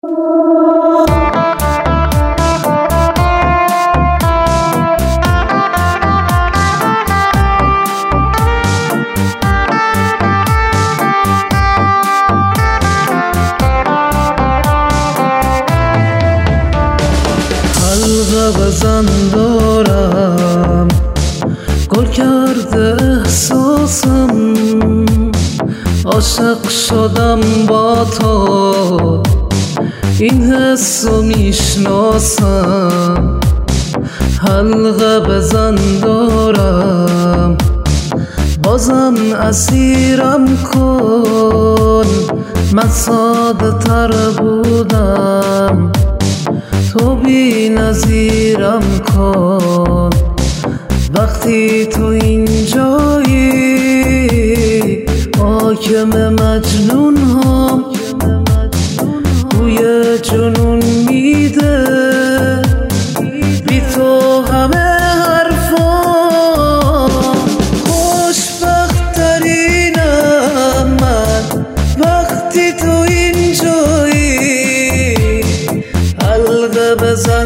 حلقه بزن دارم گل کرده احساسم، عاشق شدم با تو این حسو میشناسم. حلقه بزن دارم بازم اسیرم کن، من ساده تر بودم تو بی نظیرم کن. وقتی تو اینجایی حاکم مجنون هم بوی جنون میده، بی تو همه حرفام. خوشبخت ترینم من وقتی تو اینجایی، حلقه بزن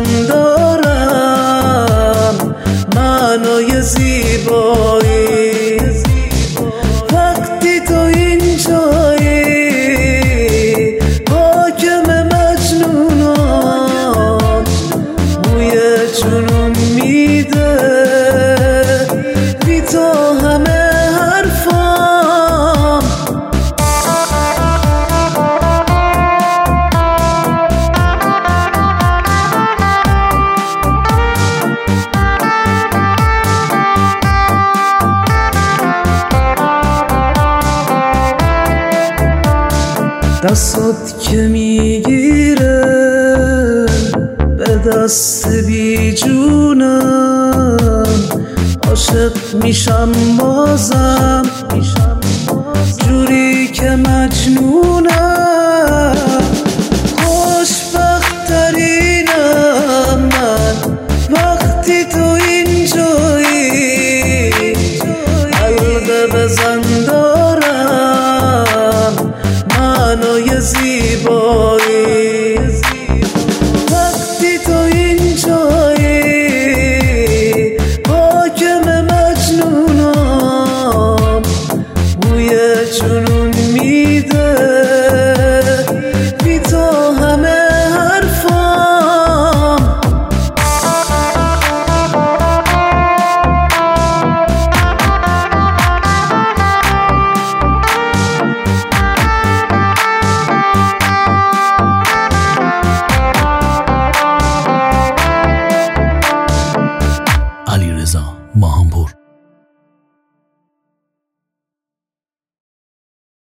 دارم معنای زیبایی. وقتی تو اینجایی حاکم مجنونم بوی جنون میده، بی تو همه حرفام. دستات که میگیره به دست بی جونم، عاشق میشم بازم جوری که مجنونم. خوشبخت ترینم من وقتی تو اینجایی، حلقه بزن دارم معنای زیبایی. وقتی تو اینجایی حاکم مجنونم بوی جنون میده، بی تو همه حرفام. علیرضا ماهانپور.